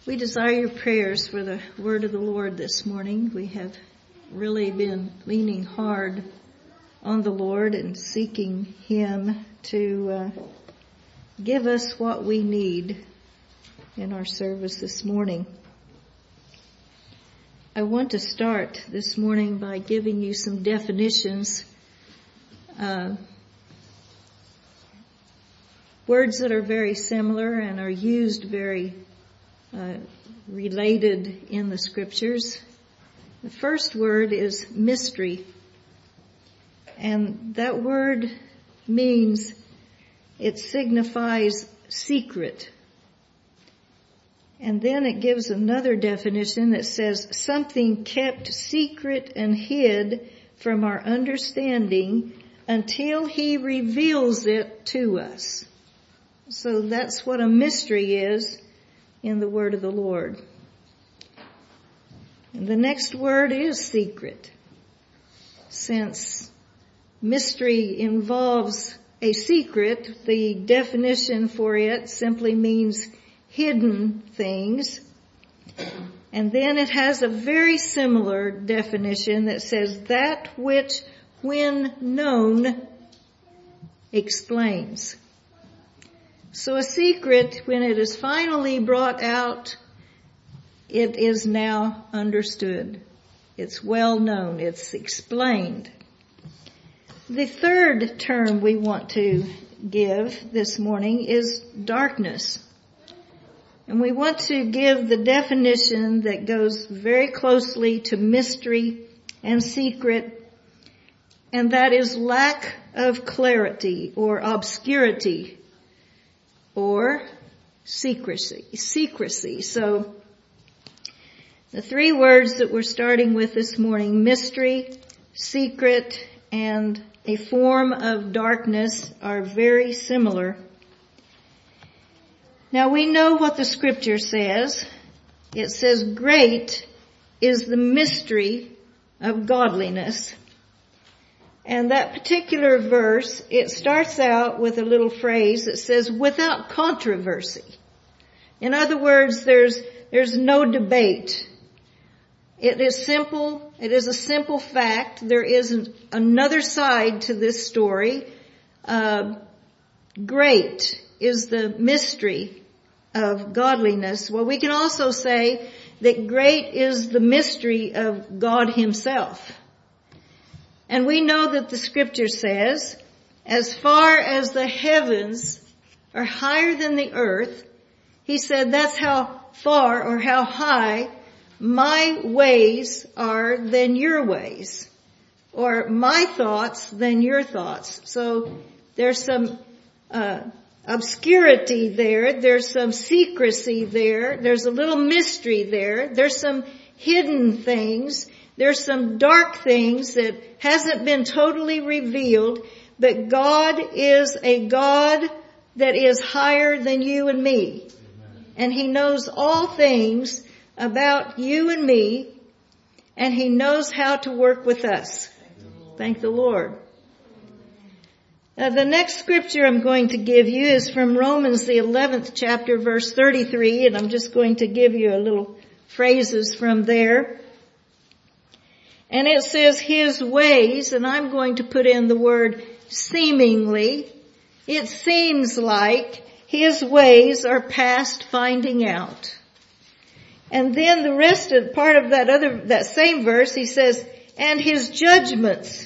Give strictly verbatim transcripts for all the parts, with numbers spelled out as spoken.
We desire your prayers for the word of the Lord this morning. We have really been leaning hard on the Lord and seeking Him to uh, give us what we need in our service this morning. I want to start this morning by giving you some definitions, uh, words that are very similar and are used very Uh, related in the scriptures. The first word is mystery. And that word means, it signifies secret. And then it gives another definition that says something kept secret and hid from our understanding until He reveals it to us. So that's what a mystery is in the word of the Lord. And the next word is secret. Since mystery involves a secret, the definition for it simply means hidden things. And then it has a very similar definition that says that which, when known, explains. So a secret, when it is finally brought out, it is now understood. It's well known. It's explained. The third term we want to give this morning is darkness. And we want to give the definition that goes very closely to mystery and secret, and that is lack of clarity or obscurity, or secrecy, secrecy. So the three words that we're starting with this morning, mystery, secret, and a form of darkness, are very similar. Now we know what the scripture says. It says, great is the mystery of godliness. And that particular verse, it starts out with a little phrase that says, without controversy. In other words, there's, there's no debate. It is simple. It is a simple fact. There isn't another side to this story. Uh, great is the mystery of godliness. Well, we can also say that great is the mystery of God Himself. And we know that the scripture says, as far as the heavens are higher than the earth, He said that's how far or how high my ways are than your ways, or my thoughts than your thoughts. So there's some uh obscurity there, there's some secrecy there, there's a little mystery there, there's some hidden things. There's some dark things that hasn't been totally revealed, but God is a God that is higher than you and me. And He knows all things about you and me, and He knows how to work with us. Thank the Lord. Now, the next scripture I'm going to give you is from Romans, the eleventh chapter, verse thirty-three, and I'm just going to give you a little phrases from there. And it says His ways, and I'm going to put in the word seemingly. It seems like His ways are past finding out. And then the rest of part of that other, that same verse, he says, and His judgments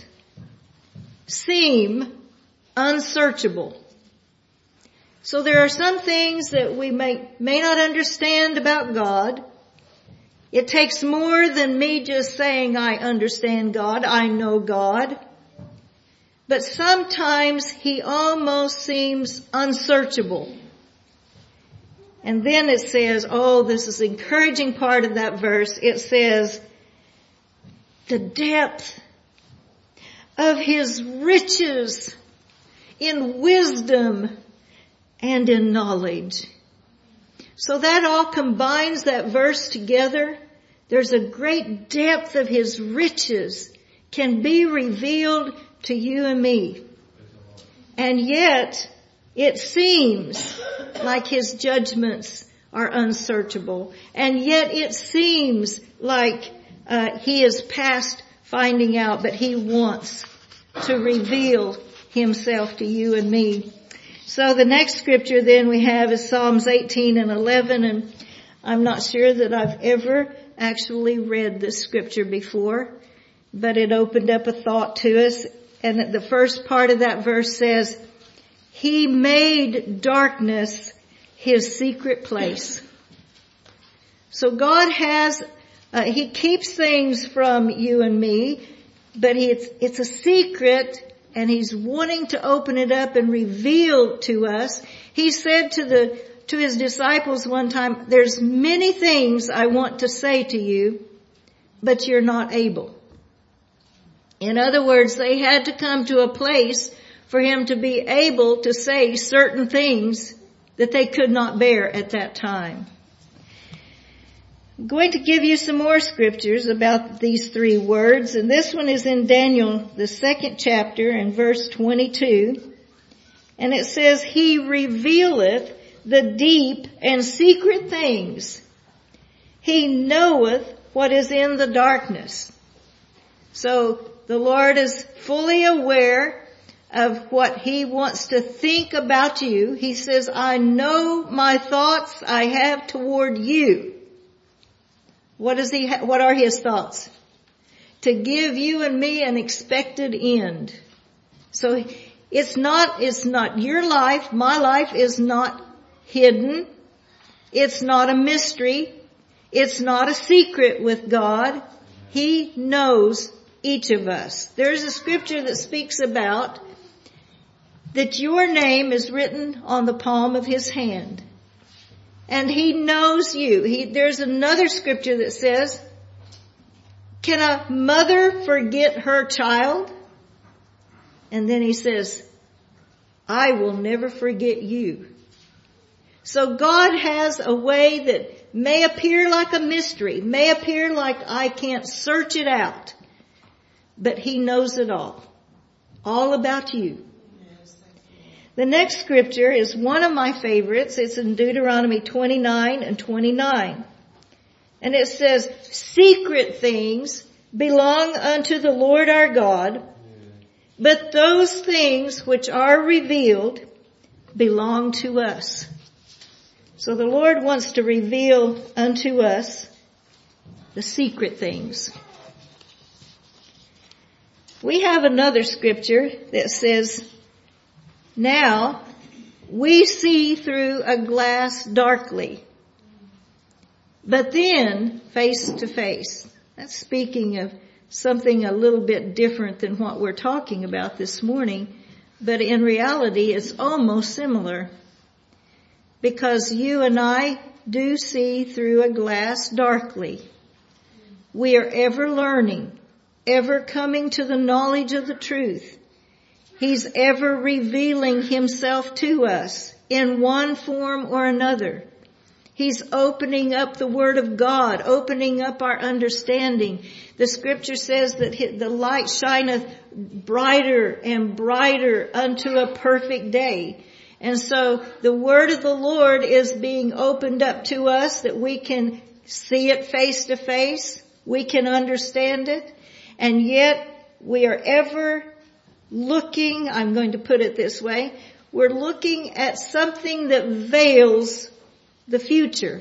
seem unsearchable. So there are some things that we may, may not understand about God. It takes more than me just saying, I understand God, I know God. But sometimes He almost seems unsearchable. And then it says, oh, this is the encouraging part of that verse. It says, the depth of His riches in wisdom and in knowledge. So that all combines that verse together. There's a great depth of His riches can be revealed to you and me. And yet, it seems like His judgments are unsearchable. And yet it seems like uh, he is past finding out, but he wants to reveal himself to you and me. So the next scripture then we have is Psalms eighteen and eleven, and I'm not sure that I've ever actually read this scripture before, but it opened up a thought to us. And the first part of that verse says, He made darkness His secret place. So God has, uh, He keeps things from you and me, but he, it's, it's a secret, and He's wanting to open it up and reveal to us. He said to the, to His disciples one time, there's many things I want to say to you, but you're not able. In other words, they had to come to a place for Him to be able to say certain things that they could not bear at that time. I'm going to give you some more scriptures about these three words, and this one is in Daniel, the second chapter, and verse twenty-two. And it says, He revealeth the deep and secret things. He knoweth what is in the darkness. So the Lord is fully aware of what He wants to think about you. He says, I know my thoughts I have toward you. What is He, ha- what are His thoughts? To give you and me an expected end. So it's not, it's not your life, my life is not hidden. It's not a mystery. It's not a secret with God. He knows each of us. There's a scripture that speaks about that your name is written on the palm of His hand. And He knows you. He, there's another scripture that says, can a mother forget her child? And then He says, I will never forget you. So God has a way that may appear like a mystery, may appear like I can't search it out. But He knows it all. All about you. The next scripture is one of my favorites. It's in Deuteronomy twenty-nine and twenty-nine. And it says, secret things belong unto the Lord our God, but those things which are revealed belong to us. So the Lord wants to reveal unto us the secret things. We have another scripture that says, now we see through a glass darkly, but then face to face. That's speaking of something a little bit different than what we're talking about this morning, but in reality it's almost similar, because you and I do see through a glass darkly. We are ever learning, ever coming to the knowledge of the truth. He's ever revealing Himself to us in one form or another. He's opening up the Word of God, opening up our understanding. The scripture says that the light shineth brighter and brighter unto a perfect day. And so the Word of the Lord is being opened up to us that we can see it face to face. We can understand it. And yet we are ever looking, I'm going to put it this way, we're looking at something that veils the future.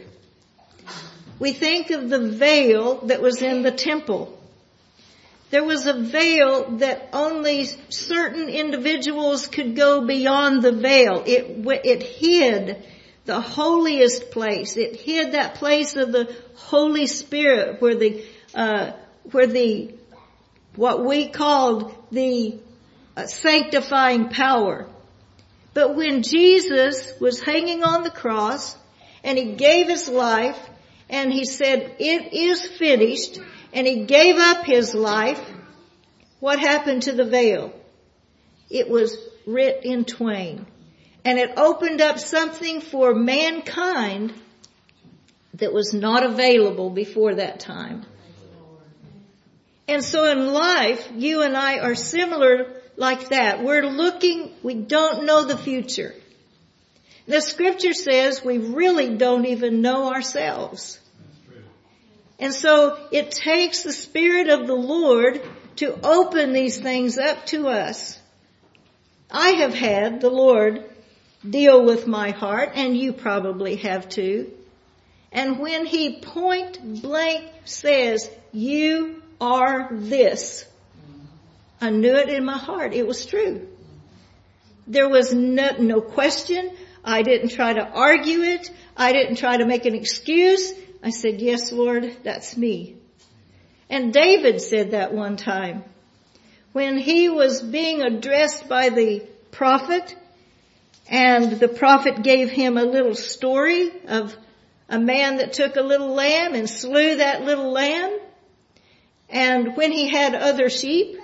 We think of the veil that was in the temple. There was a veil that only certain individuals could go beyond the veil. It, it hid the holiest place. It hid that place of the Holy Spirit where the, uh, where the, what we called the uh, sanctifying power. But when Jesus was hanging on the cross and He gave His life and He said, it is finished, and He gave up His life, what happened to the veil? It was rent in twain. And it opened up something for mankind that was not available before that time. And so in life, you and I are similar like that. We're looking, we don't know the future. The scripture says we really don't even know ourselves. And so it takes the Spirit of the Lord to open these things up to us. I have had the Lord deal with my heart, and you probably have too. And when He point blank says, you are this, I knew it in my heart. It was true. There was no, no question. I didn't try to argue it. I didn't try to make an excuse. I said, yes, Lord, that's me. And David said that one time when he was being addressed by the prophet, and the prophet gave him a little story of a man that took a little lamb and slew that little lamb. And when he had other sheep,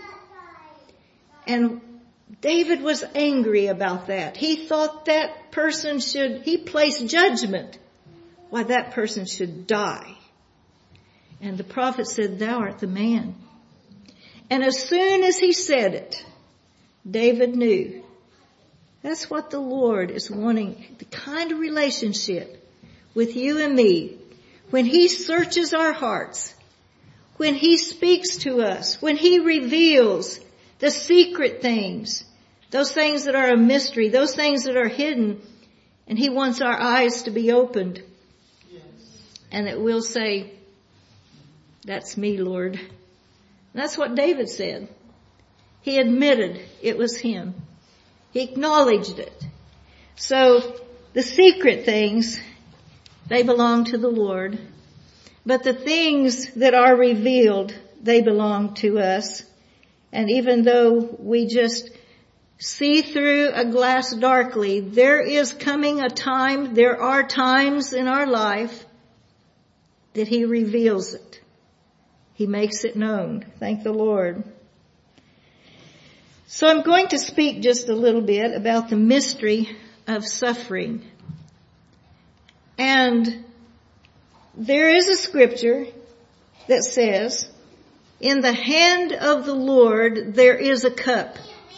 and David was angry about that. He thought that person should, he placed judgment. Why, that person should die. And the prophet said, thou art the man. And as soon as he said it, David knew. That's what the Lord is wanting, the kind of relationship with you and me. When He searches our hearts, when He speaks to us, when He reveals the secret things, those things that are a mystery, those things that are hidden, and He wants our eyes to be opened. Yes. And that we'll say, that's me, Lord. And that's what David said. He admitted it was him. He acknowledged it. So the secret things, they belong to the Lord. But the things that are revealed, they belong to us. And even though we just see through a glass darkly, there is coming a time, there are times in our life that He reveals it. He makes it known. Thank the Lord. So I'm going to speak just a little bit about the mystery of suffering. And there is a scripture that says, in the hand of the Lord there is a cup.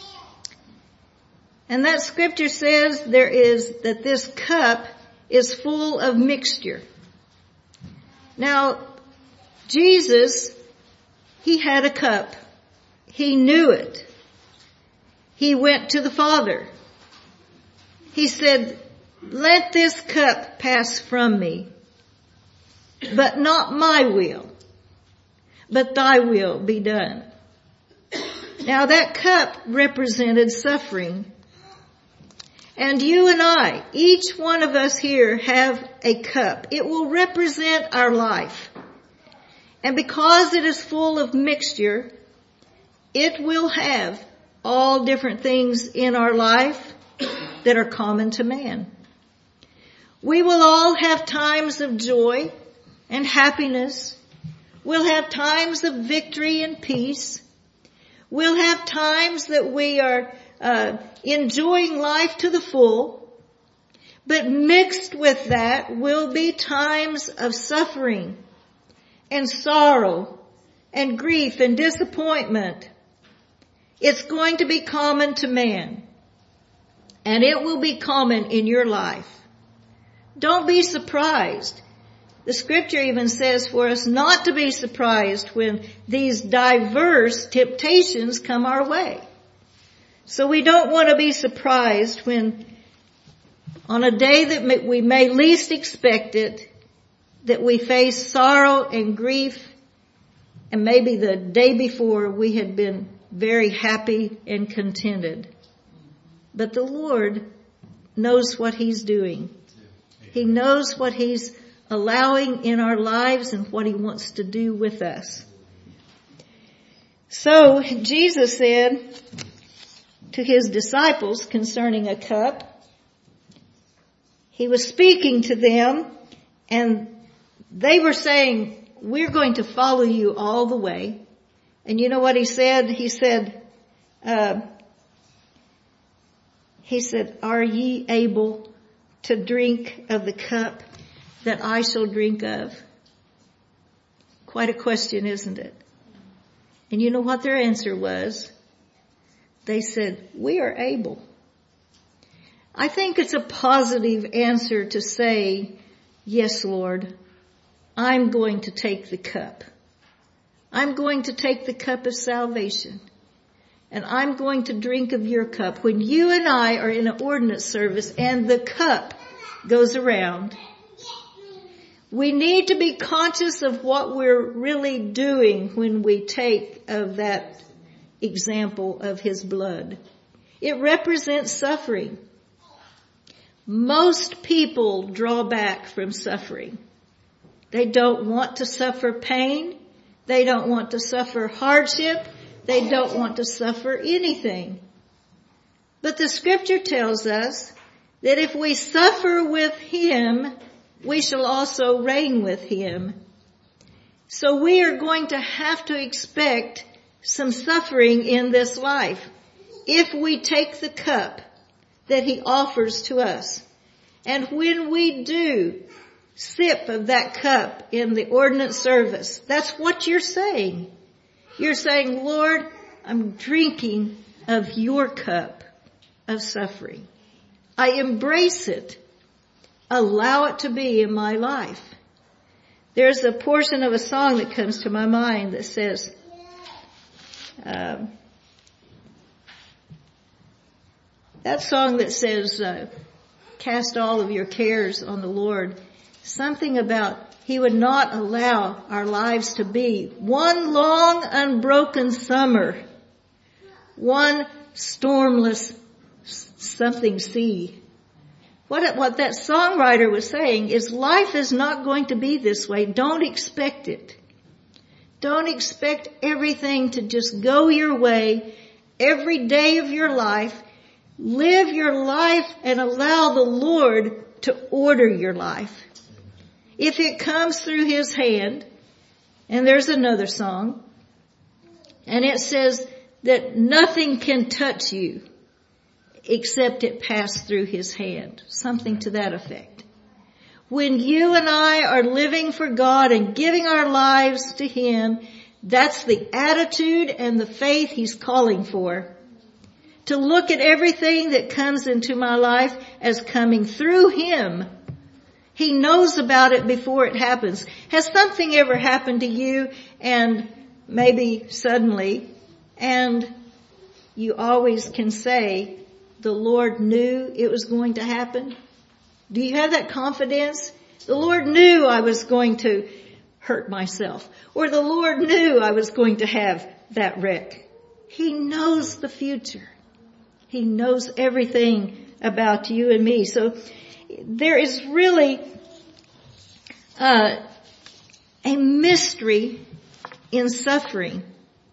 And that scripture says there is, that this cup is full of mixture. Now, Jesus, He had a cup. He knew it. He went to the Father. He said, let this cup pass from me, but not my will, but thy will be done. Now that cup represented suffering. And you and I, each one of us here have a cup. It will represent our life. And because it is full of mixture, it will have all different things in our life that are common to man. We will all have times of joy and happiness. We'll have times of victory and peace. We'll have times that we are uh, enjoying life to the full. But mixed with that will be times of suffering and sorrow and grief and disappointment. It's going to be common to man. And it will be common in your life. Don't be surprised. The scripture even says for us not to be surprised when these diverse temptations come our way. So we don't want to be surprised when on a day that we may least expect it, that we face sorrow and grief, and maybe the day before we had been very happy and contented. But the Lord knows what He's doing. He knows what He's allowing in our lives and what He wants to do with us. So Jesus said to His disciples concerning a cup, He was speaking to them, and they were saying, we're going to follow you all the way. And you know what He said? He said, uh, He said, are ye able to drink of the cup that I shall drink of? Quite a question, isn't it? And you know what their answer was? They said, we are able. I think it's a positive answer to say, yes, Lord, I'm going to take the cup. I'm going to take the cup of salvation. And I'm going to drink of your cup. When you and I are in an ordinance service and the cup goes around, we need to be conscious of what we're really doing when we take of that example of his blood. It represents suffering. Most people draw back from suffering. They don't want to suffer pain. They don't want to suffer hardship. They don't want to suffer anything. But the scripture tells us that if we suffer with him, we shall also reign with him. So we are going to have to expect some suffering in this life if we take the cup that he offers to us. And when we do sip of that cup in the ordinance service, that's what you're saying. You're saying, Lord, I'm drinking of your cup of suffering. I embrace it. Allow it to be in my life. There's a portion of a song that comes to my mind that says, um, that song that says, uh, cast all of your cares on the Lord. Something about he would not allow our lives to be one long unbroken summer, one stormless something sea. What, what that songwriter was saying is life is not going to be this way. Don't expect it. Don't expect everything to just go your way every day of your life. Live your life and allow the Lord to order your life. If it comes through his hand, and there's another song, and it says that nothing can touch you except it passed through his hand. Something to that effect. When you and I are living for God and giving our lives to him, that's the attitude and the faith he's calling for. To look at everything that comes into my life as coming through him. He knows about it before it happens. Has something ever happened to you and maybe suddenly, and you always can say, the Lord knew it was going to happen? Do you have that confidence? The Lord knew I was going to hurt myself, or the Lord knew I was going to have that wreck. He knows the future. He knows everything about you and me. So there is really uh, a mystery in suffering.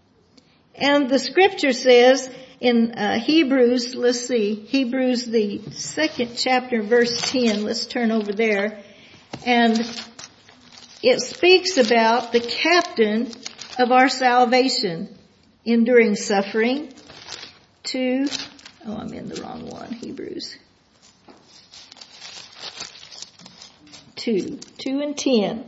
And the scripture says in uh, Hebrews, let's see, Hebrews the second chapter, verse ten, let's turn over there. And it speaks about the captain of our salvation enduring suffering to, oh, I'm in the wrong one, Hebrews. Two, two and ten.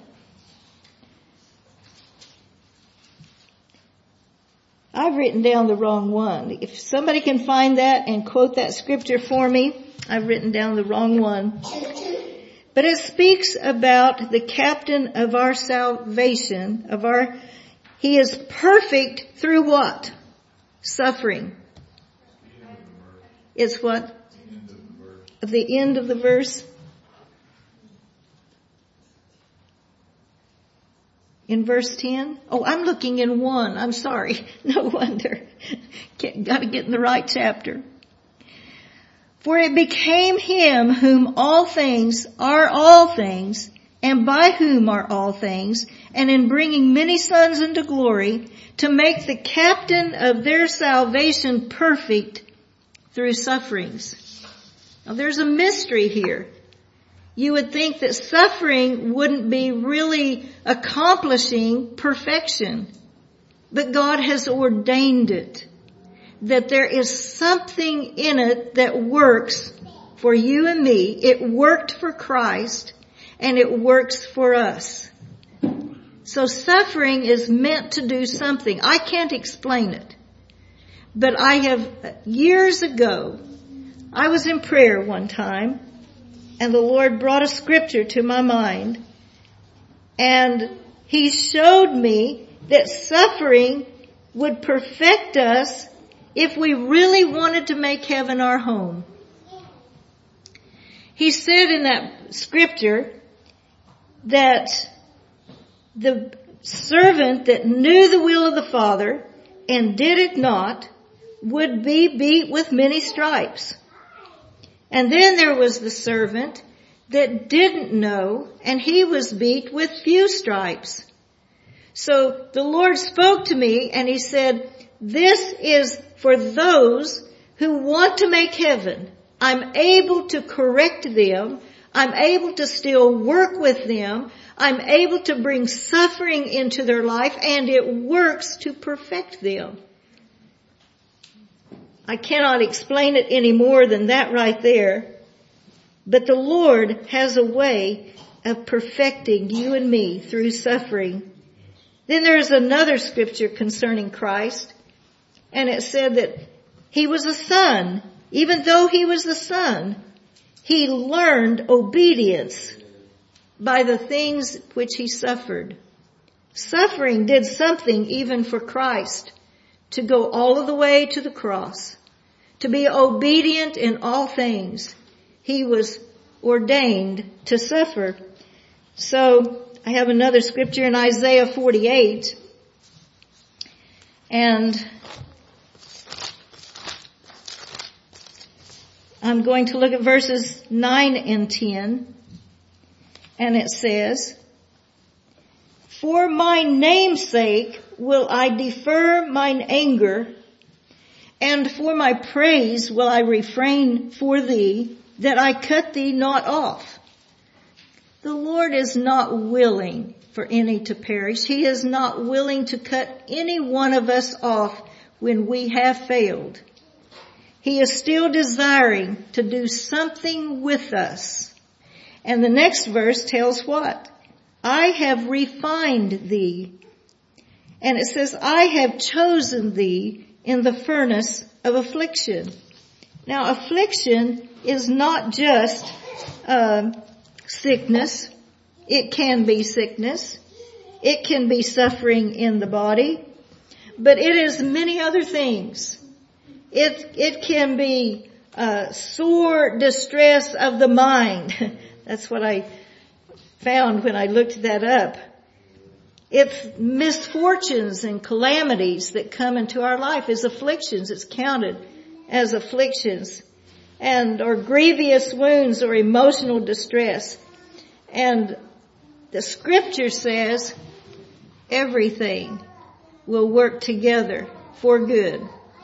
I've written down the wrong one. If somebody can find that and quote that scripture for me, I've written down the wrong one. But it speaks about the captain of our salvation, of our, he is perfect through what? Suffering. It's what? The end of the verse. In verse ten? Oh, I'm looking in one. I'm sorry. No wonder. Got to get in the right chapter. For it became him whom all things are all things, and by whom are all things, and in bringing many sons into glory, to make the captain of their salvation perfect through sufferings. Now there's a mystery here. You would think that suffering wouldn't be really accomplishing perfection. But God has ordained it. That there is something in it that works for you and me. It worked for Christ and it works for us. So suffering is meant to do something. I can't explain it. But I have, years ago, I was in prayer one time, and the Lord brought a scripture to my mind, and He showed me that suffering would perfect us if we really wanted to make heaven our home. He said in that scripture that the servant that knew the will of the Father and did it not would be beat with many stripes. And then there was the servant that didn't know, and he was beat with few stripes. So the Lord spoke to me and He said, this is for those who want to make heaven. I'm able to correct them. I'm able to still work with them. I'm able to bring suffering into their life, and it works to perfect them. I cannot explain it any more than that right there. But the Lord has a way of perfecting you and me through suffering. Then there's another scripture concerning Christ, and it said that He was a son. Even though He was the Son, He learned obedience by the things which He suffered. Suffering did something even for Christ, to go all of the way to the cross, to be obedient in all things. He was ordained to suffer. So I have another scripture in Isaiah forty-eight, and I'm going to look at verses nine and ten, and it says, for my name's sake will I defer mine anger, and for my praise will I refrain for thee, that I cut thee not off. The Lord is not willing for any to perish. He is not willing to cut any one of us off when we have failed. He is still desiring to do something with us. And the next verse tells what? I have refined thee. And it says, I have chosen thee in the furnace of affliction. Now, affliction is not just uh, sickness. It can be sickness. It can be suffering in the body. But it is many other things. It, it can be uh, sore distress of the mind. That's what I found when I looked that up. It's misfortunes and calamities that come into our life as afflictions. It's counted as afflictions, and or grievous wounds or emotional distress. And the scripture says everything will work together for good.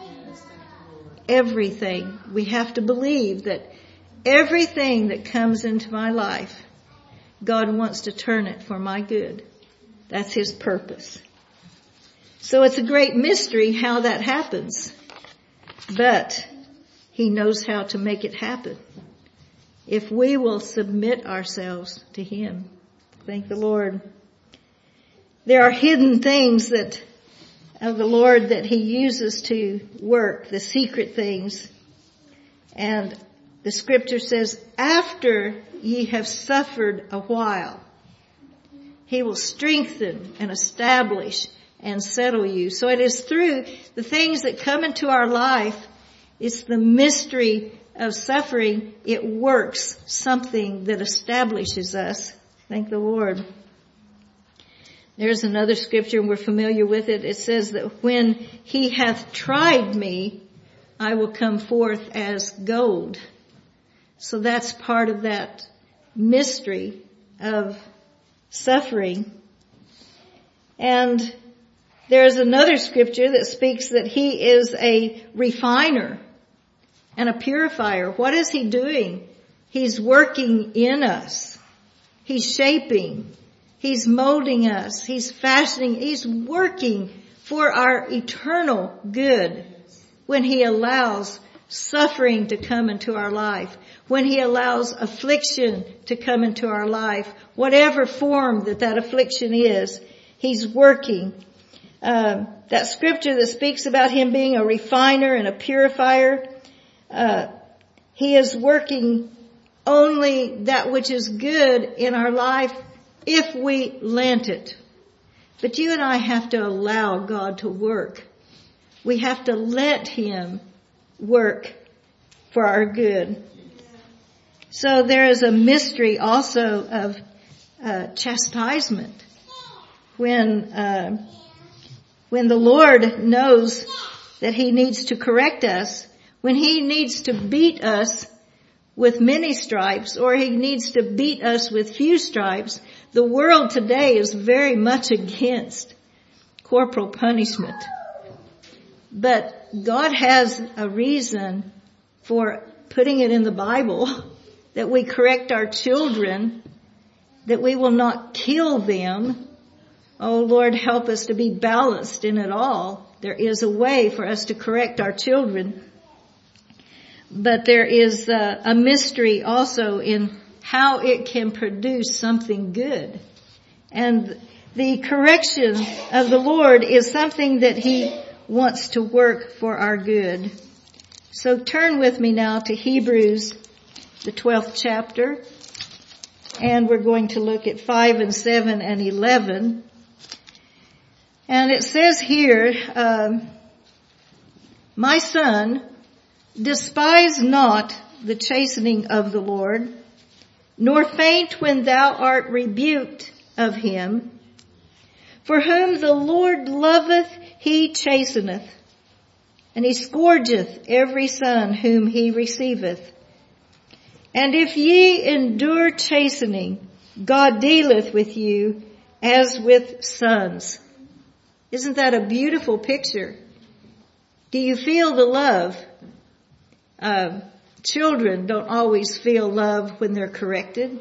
Everything. We have to believe that everything that comes into my life, God wants to turn it for my good. That's His purpose. So it's a great mystery how that happens. But He knows how to make it happen if we will submit ourselves to Him. Thank the Lord. There are hidden things that of the Lord that He uses to work, the secret things. And the scripture says, after ye have suffered a while, He will strengthen and establish and settle you. So it is through the things that come into our life, it's the mystery of suffering. It works something that establishes us. Thank the Lord. There's another scripture, and we're familiar with it. It says that when He hath tried me, I will come forth as gold. So that's part of that mystery of suffering. And there's another scripture that speaks that He is a refiner and a purifier. What is He doing? He's working in us. He's shaping. He's molding us. He's fashioning. He's working for our eternal good when He allows suffering to come into our life, when He allows affliction to come into our life, whatever form that that affliction is, He's working. Uh, that scripture that speaks about Him being a refiner and a purifier, uh, He is working only that which is good in our life if we let it. But you and I have to allow God to work. We have to let Him work for our good. So there is a mystery also of uh, chastisement. When uh, when the Lord knows that He needs to correct us, when He needs to beat us with many stripes, or He needs to beat us with few stripes, the world today is very much against corporal punishment. But God has a reason for putting it in the Bible, that we correct our children, that we will not kill them. Oh Lord, help us to be balanced in it all. There is a way for us to correct our children. But there is a, a mystery also in how it can produce something good. And the correction of the Lord is something that He wants to work for our good. So turn with me now to Hebrews, the twelfth chapter. And we're going to look at five and seven and eleven. And it says here, um, my son, despise not the chastening of the Lord, nor faint when thou art rebuked of Him. For whom the Lord loveth, He chasteneth, and He scourgeth every son whom He receiveth. And if ye endure chastening, God dealeth with you as with sons. Isn't that a beautiful picture? Do you feel the love? Uh, children don't always feel love when they're corrected.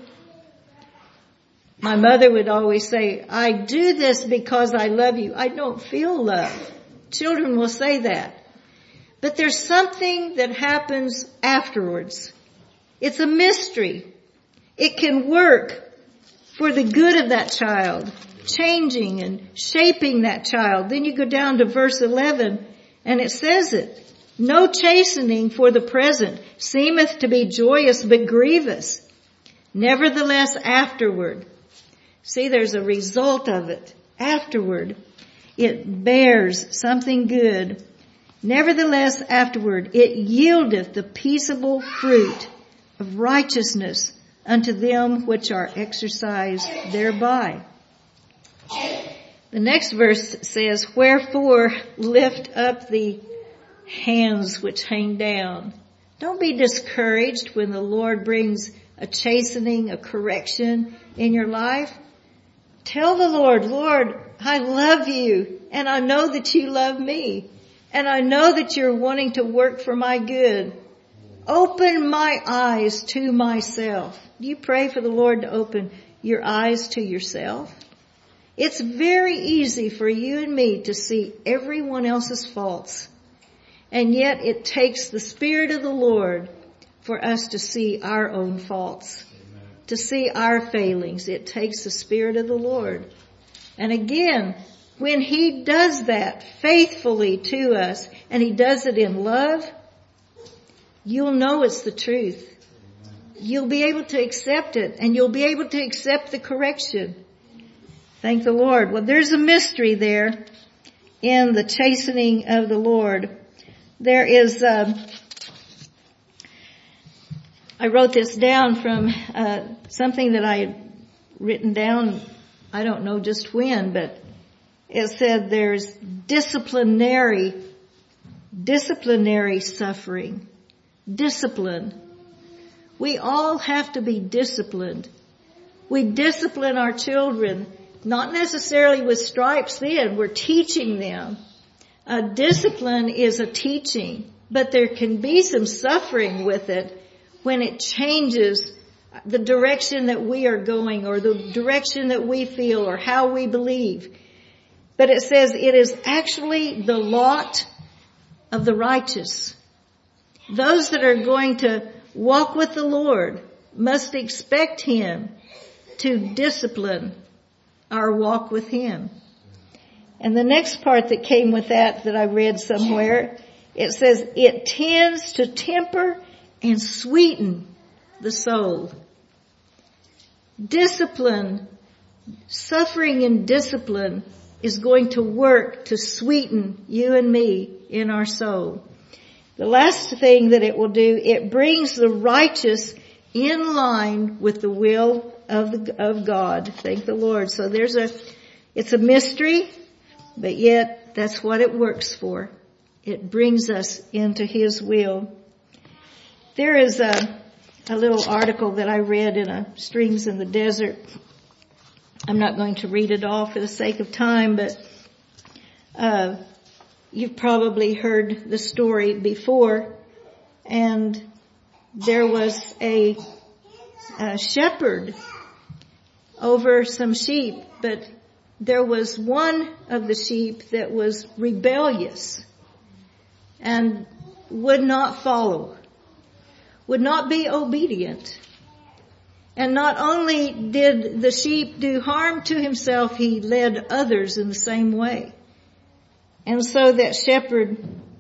My mother would always say, I do this because I love you. I don't feel love. Children will say that. But there's something that happens afterwards. It's a mystery. It can work for the good of that child, changing and shaping that child. Then you go down to verse eleven and it says it. No chastening for the present seemeth to be joyous but grievous. Nevertheless afterward. See, there's a result of it. Afterward, it bears something good. Nevertheless afterward, it yieldeth the peaceable fruit of righteousness unto them which are exercised thereby. The next verse says, wherefore lift up the hands which hang down. Don't be discouraged when the Lord brings a chastening, a correction in your life. Tell the Lord, Lord, I love you, and I know that you love me, and I know that you're wanting to work for my good. Open my eyes to myself. Do you pray for the Lord to open your eyes to yourself? It's very easy for you and me to see everyone else's faults. And yet it takes the Spirit of the Lord for us to see our own faults, Amen. To see our failings. It takes the Spirit of the Lord. And again, when He does that faithfully to us, and He does it in love, you'll know it's the truth. You'll be able to accept it, and you'll be able to accept the correction. Thank the Lord. Well, there's a mystery there in the chastening of the Lord. There is, uh, I wrote this down from uh, something that I had written down, I don't know just when, but it said there's disciplinary, disciplinary suffering. Discipline. We all have to be disciplined. We discipline our children, not necessarily with stripes then, we're teaching them. A discipline is a teaching, but there can be some suffering with it when it changes the direction that we are going or the direction that we feel or how we believe. But it says it is actually the lot of the righteous. Those that are going to walk with the Lord must expect Him to discipline our walk with Him. And the next part that came with that that I read somewhere, it says it tends to temper and sweeten the soul. Discipline, suffering and discipline is going to work to sweeten you and me in our soul. The last thing that it will do, it brings the righteous in line with the will of the, of God. Thank the Lord. So there's a, it's a mystery, but yet that's what it works for. It brings us into His will. There is a, a little article that I read in a Streams in the Desert. I'm not going to read it all for the sake of time, but uh you've probably heard the story before. And there was a, a shepherd over some sheep, but there was one of the sheep that was rebellious and would not follow, would not be obedient. And not only did the sheep do harm to himself, he led others in the same way. And so that shepherd,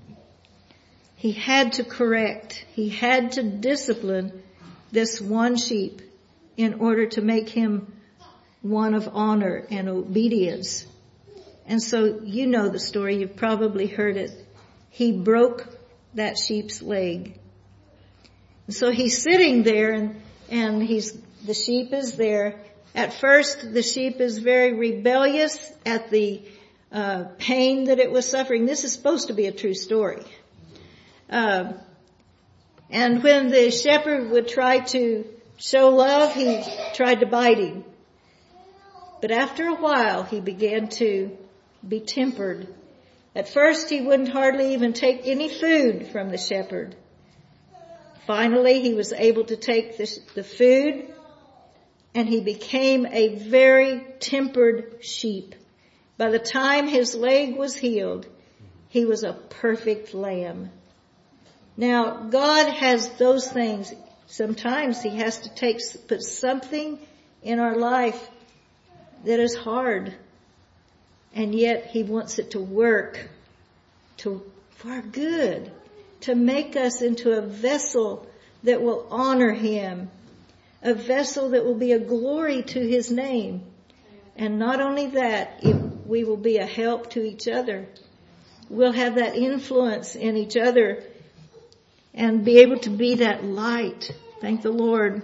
he had to correct, he had to discipline this one sheep in order to make him one of honor and obedience. And so you know the story, you've probably heard it. He broke that sheep's leg. And so he's sitting there and, and he's, the sheep is there. At first, the sheep is very rebellious at the uh, pain that it was suffering. This is supposed to be a true story. Uh, and when the shepherd would try to show love, he tried to bite him. But after a while, he began to be tempered. At first, he wouldn't hardly even take any food from the shepherd. Finally, he was able to take the, the food, and he became a very tempered sheep. By the time his leg was healed, he was a perfect lamb. Now, God has those things. Sometimes He has to take, put something in our life that is hard, and yet He wants it to work to, for our good, to make us into a vessel that will honor Him, a vessel that will be a glory to His name. And not only that, it, we will be a help to each other. We'll have that influence in each other and be able to be that light. Thank the Lord.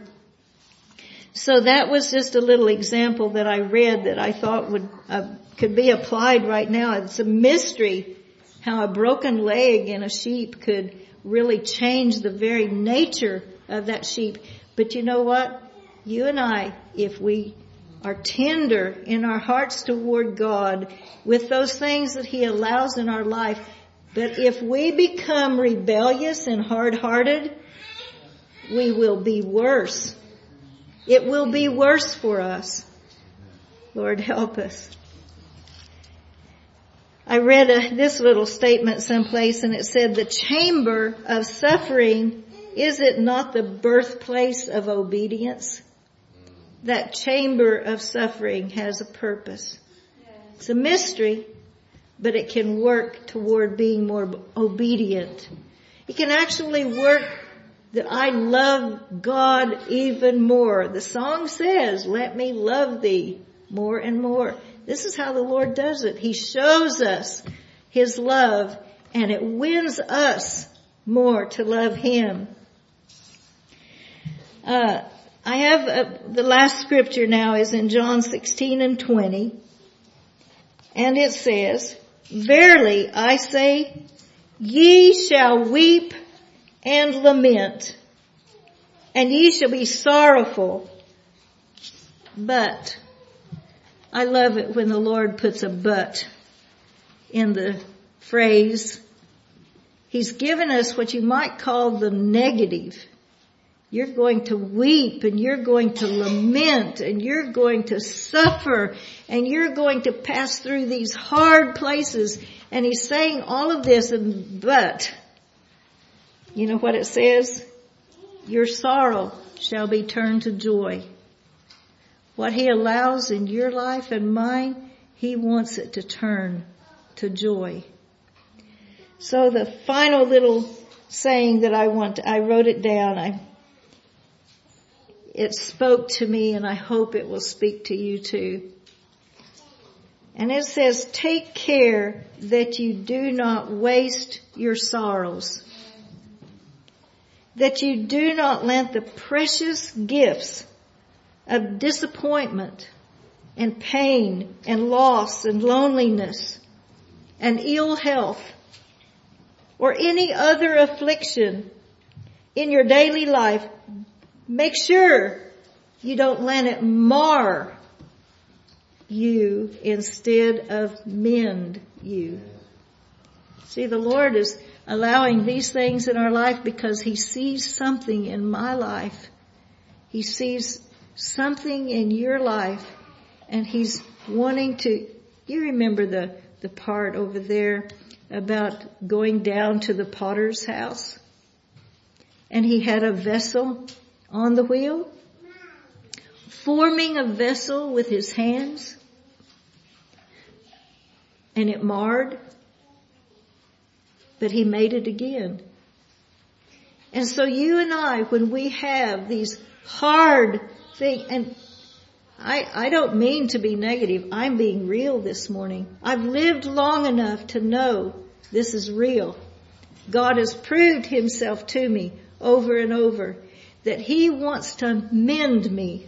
So that was just a little example that I read that I thought would uh, could be applied right now. It's a mystery how a broken leg in a sheep could really change the very nature of that sheep. But you know what? You and I, if we are tender in our hearts toward God with those things that He allows in our life, but if we become rebellious and hard-hearted, we will be worse. It will be worse for us. Lord, help us. I read a, this little statement someplace, and it said, the chamber of suffering, is it not the birthplace of obedience? That chamber of suffering has a purpose. It's a mystery, but it can work toward being more obedient. It can actually work that I love God even more. The song says, let me love Thee more and more. This is how the Lord does it. He shows us His love, and it wins us more to love Him. Uh, I have a, the last scripture now is in John sixteen and twenty. And it says, verily I say, ye shall weep and lament, and ye shall be sorrowful. But, I love it when the Lord puts a but in the phrase. He's given us what you might call the negative. You're going to weep, and you're going to lament, and you're going to suffer, and you're going to pass through these hard places. And He's saying all of this, and but, you know what it says? Your sorrow shall be turned to joy. What He allows in your life and mine, He wants it to turn to joy. So the final little saying that I want to, I wrote it down. I, it spoke to me, and I hope it will speak to you too. And it says, take care that you do not waste your sorrows, that you do not let the precious gifts of disappointment and pain and loss and loneliness and ill health or any other affliction in your daily life, make sure you don't let it mar you instead of mend you. See, the Lord is allowing these things in our life because He sees something in my life. He sees something in your life, and He's wanting to, you remember the, the part over there about going down to the potter's house? And he had a vessel on the wheel, forming a vessel with his hands, and it marred, but he made it again. And so you and I, when we have these hard things, and I, I don't mean to be negative, I'm being real this morning. I've lived long enough to know this is real. God has proved Himself to me over and over that He wants to mend me.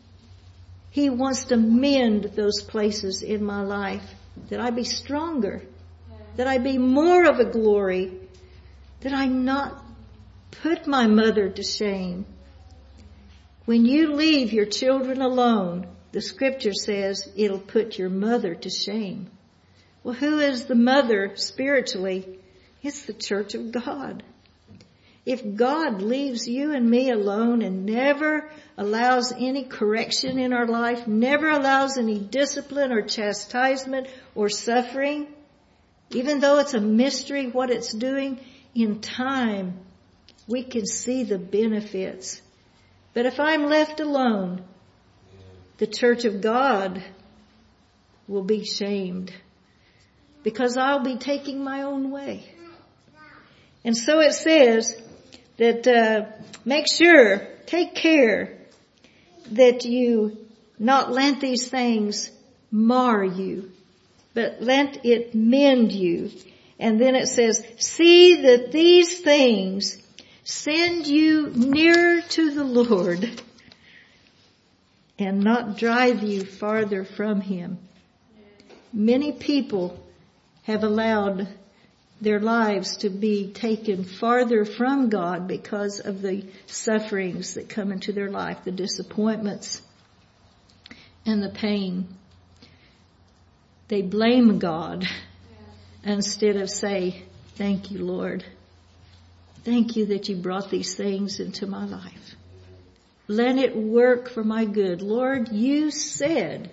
He wants to mend those places in my life, that I be stronger, that I be more of a glory, that I not put my mother to shame. When you leave your children alone, the scripture says it'll put your mother to shame. Well, who is the mother spiritually? It's the church of God. If God leaves you and me alone and never allows any correction in our life, never allows any discipline or chastisement or suffering, even though it's a mystery what it's doing, in time we can see the benefits. But if I'm left alone, the church of God will be shamed because I'll be taking my own way. And so it says that uh, make sure, take care that you not let these things mar you, but let it mend you. And then it says, see that these things send you nearer to the Lord and not drive you farther from Him. Many people have allowed their lives to be taken farther from God because of the sufferings that come into their life, the disappointments and the pain. They blame God instead of say, thank you, Lord. Thank you that you brought these things into my life. Let it work for my good. Lord, you said,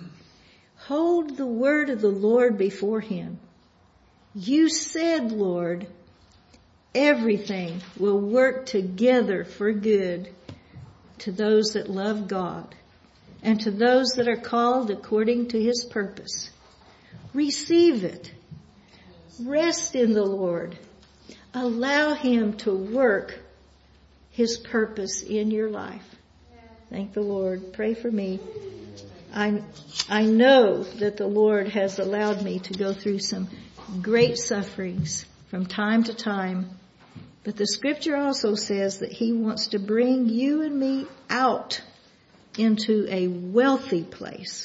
hold the word of the Lord before Him. You said, Lord, everything will work together for good to those that love God and to those that are called according to His purpose. Receive it. Rest in the Lord. Allow Him to work His purpose in your life. Thank the Lord. Pray for me. I, I know that the Lord has allowed me to go through some great sufferings from time to time. But the scripture also says that He wants to bring you and me out into a wealthy place.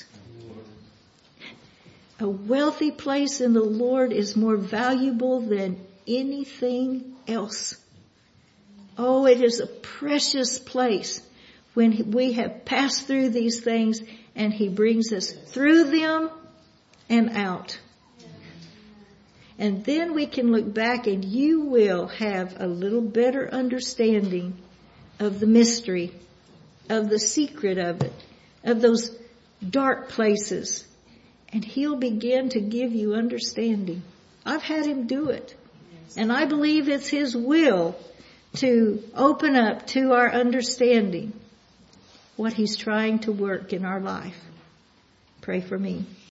A wealthy place in the Lord is more valuable than anything else. Oh, it is a precious place when we have passed through these things and He brings us through them and out. And then we can look back and you will have a little better understanding of the mystery, of the secret of it, of those dark places. And He'll begin to give you understanding. I've had Him do it. And I believe it's His will to open up to our understanding what He's trying to work in our life. Pray for me.